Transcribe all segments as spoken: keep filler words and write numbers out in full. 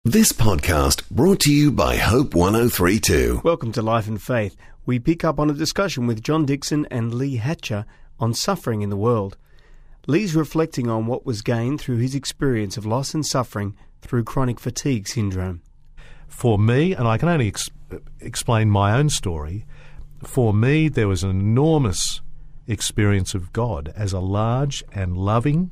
This podcast brought to you by Hope one oh three point two. Welcome to Life and Faith. We pick up on a discussion with John Dixon and Lee Hatcher on suffering in the world. Lee's reflecting on what was gained through his experience of loss and suffering through chronic fatigue syndrome. For me, and I can only ex- explain my own story, for me there was an enormous experience of God as a large and loving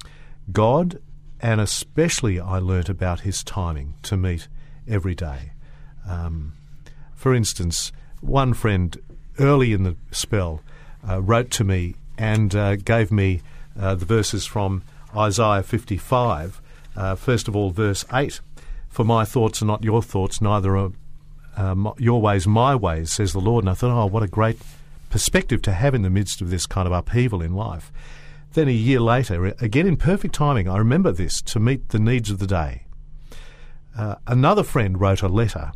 God. And especially I learnt about his timing to meet every day. Um, for instance, one friend early in the spell uh, wrote to me and uh, gave me uh, the verses from Isaiah fifty-five. Uh, first of all, verse eight. For my thoughts are not your thoughts, neither are uh, your ways my ways, says the Lord. And I thought, oh, what a great perspective to have in the midst of this kind of upheaval in life. Then a year later, again in perfect timing, I remember this, to meet the needs of the day. Uh, another friend wrote a letter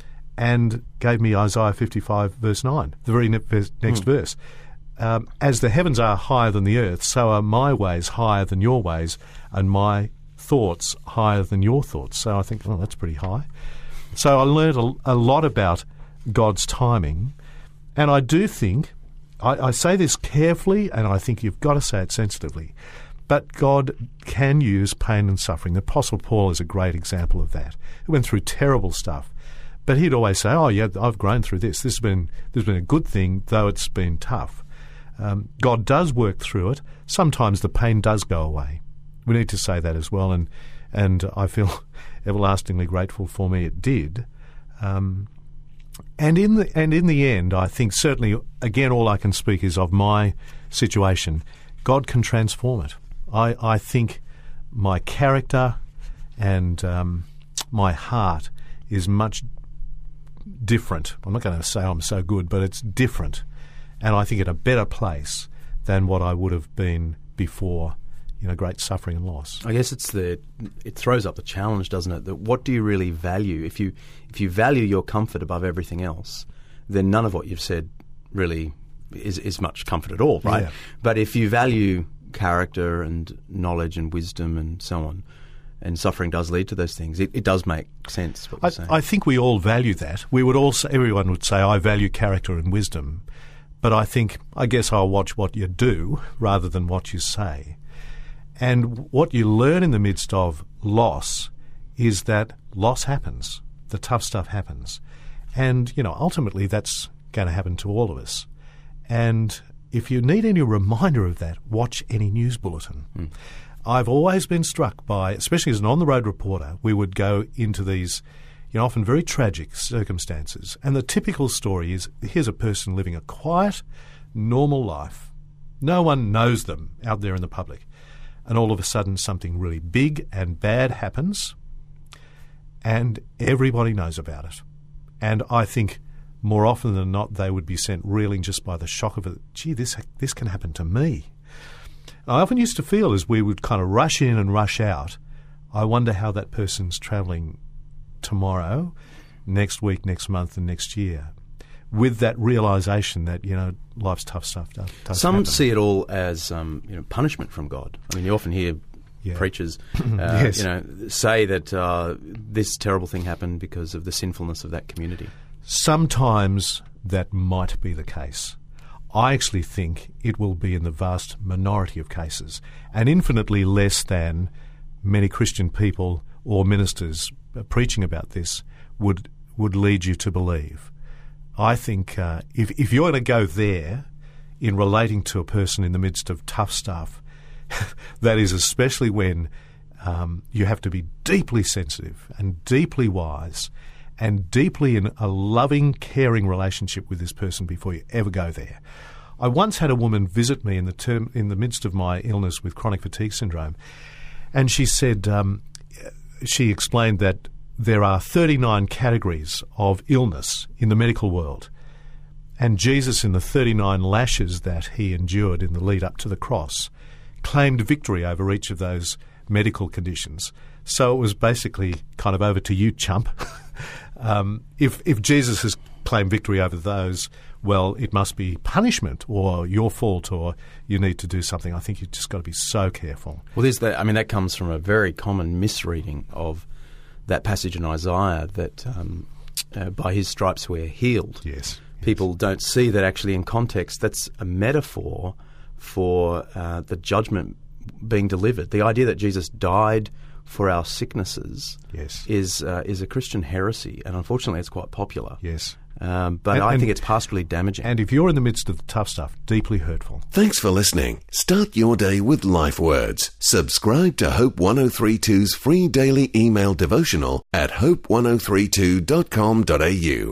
and gave me Isaiah fifty-five, verse nine, the very ne- next mm. verse. Um, As the heavens are higher than the earth, so are my ways higher than your ways, and my thoughts higher than your thoughts. So I think, oh, that's pretty high. So I learned a, a lot about God's timing, and I do think, I, I say this carefully, and I think you've got to say it sensitively, but God can use pain and suffering. The Apostle Paul is a great example of that. He went through terrible stuff, but he'd always say, oh, yeah, I've grown through this. This has been, this has been a good thing, though it's been tough. Um, God does work through it. Sometimes the pain does go away. We need to say that as well, and and I feel everlastingly grateful for me it did. Um And in the and in the end, I think certainly, again, all I can speak is of my situation. God can transform it. I, I think my character and um, my heart is much different. I'm not going to say I'm so good, but it's different. And I think in a better place than what I would have been before, you know, great suffering and loss. I guess it's the it throws up the challenge, doesn't it? That what do you really value? If you if you value your comfort above everything else, then none of what you've said really is is much comfort at all, right? Yeah. But if you value character and knowledge and wisdom and so on, and suffering does lead to those things, it, it does make sense. What you're I, saying. I think we all value that. We would all say, everyone would say, I value character and wisdom. But I think, I guess I'll watch what you do rather than what you say. And what you learn in the midst of loss is that loss happens. The tough stuff happens. And, you know, ultimately that's going to happen to all of us. And if you need any reminder of that, watch any news bulletin. Mm. I've always been struck by, especially as an on-the-road reporter, we would go into these, you know, often very tragic circumstances. And the typical story is, here's a person living a quiet, normal life. No one knows them out there in the public. And all of a sudden something really big and bad happens, and everybody knows about it. And I think more often than not they would be sent reeling just by the shock of it. Gee, this this can happen to me. I often used to feel, as we would kind of rush in and rush out, I wonder how that person's travelling tomorrow, next week, next month and next year, with that realisation that, you know, life's tough stuff does, does Some happen. see it all as um, you know, punishment from God. I mean, you often hear yeah. preachers uh, yes. you know, say that uh, this terrible thing happened because of the sinfulness of that community. Sometimes that might be the case. I actually think it will be in the vast minority of cases, and infinitely less than many Christian people or ministers preaching about this would would lead you to believe. I think uh, if, if you're going to go there in relating to a person in the midst of tough stuff, that is especially when um, you have to be deeply sensitive and deeply wise and deeply in a loving, caring relationship with this person before you ever go there. I once had a woman visit me in the term, in the midst of my illness with chronic fatigue syndrome, and she said, um, she explained that there are thirty-nine categories of illness in the medical world, and Jesus, in the thirty-nine lashes that he endured in the lead up to the cross, claimed victory over each of those medical conditions. So it was basically kind of over to you, chump. um, if if Jesus has claimed victory over those, well, it must be punishment or your fault or you need to do something. I think you've just got to be so careful. Well, there's that. I mean, that comes from a very common misreading of that passage in Isaiah that um, uh, by his stripes we're healed. Yes. People don't see that actually in context. That's a metaphor for uh, the judgment being delivered. The idea that Jesus died for our sicknesses Yes. is uh, is a Christian heresy, and unfortunately it's quite popular. Yes. Um, but And- I and- think it's pastorally damaging. And if you're in the midst of the tough stuff, deeply hurtful, Thanks for listening. Start your day with Life Words. Subscribe to Hope one oh three two's free daily email devotional at hope ten thirty-two dot com dot a u.